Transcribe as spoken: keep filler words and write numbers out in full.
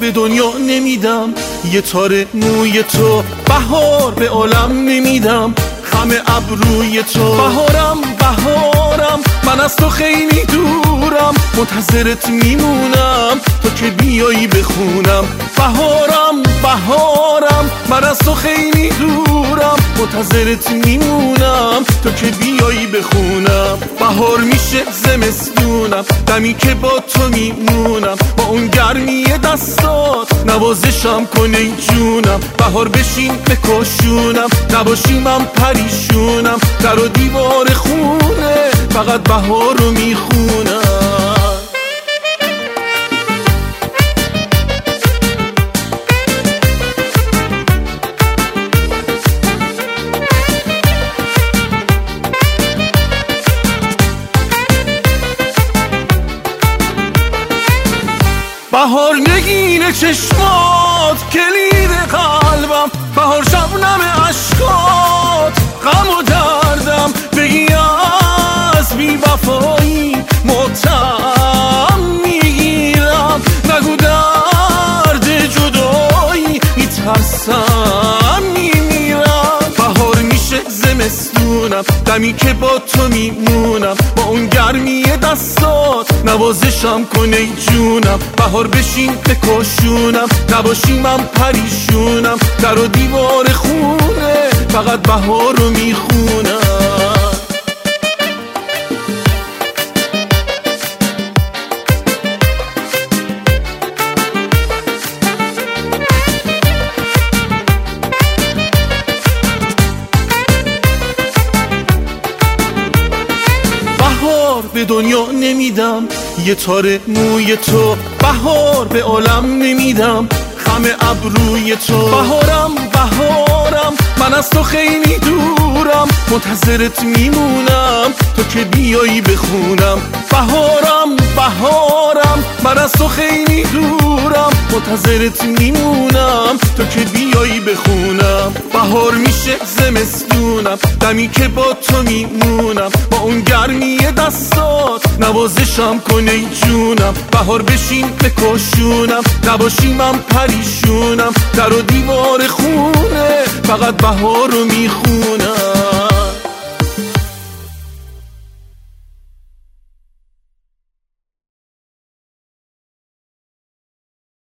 به دنیا نمیدم، یه تار موی تو. بهار به عالم نمیدم، خم ابروی تو. بهارم بهارم من از تو خیلی دورم، منتظرت میمونم تو که بیایی بخونم. بهارم بهارم من از تو خیلی دورم، منتظرت میمونم تو که بیایی بخونم. بهار میشه زمستونم، دمی که با تو میمونم، با اون گرمی دستات نوازشم کن ای جونم. بهار بشین بکشونم، نباشی من پریشونم، در و دیوار خونه فقط بهار رو میخونم. بهار نگین چشمات کلید قلبم، بهار شبنم عشقات غم و دردم. بگی از بی وفایی ماتم میگیرم، نگو درد جدایی میترسم میمیرم. بهار میشه زمستونم، دمی که با تو میمونم، با اون گرمی دستات نوازشم کن ای جونم. بهار بشین بکشونم، نباشی من پریشونم، در و دیوار خونه فقط بهار رو میخونم. به دنیا نمیدم، یه تار موی تو. بهار به عالم نمیدم، خم ابروی تو. بهارم بهارم من از تو خیلی دورم، منتظرت میمونم تو که بیایی بخونم. بهارم بهارم من از تو خیلی دورم، منتظرت میمونم تو که بیایی بخونم. بهار میشه زمستونم، دمی که با تو میمونم، با اون گرمی دستات نوازشم کن ای جونم. بهار بشین بکشونم، نباشی من پریشونم، در و دیوار خونه فقط بهار رو میخونم.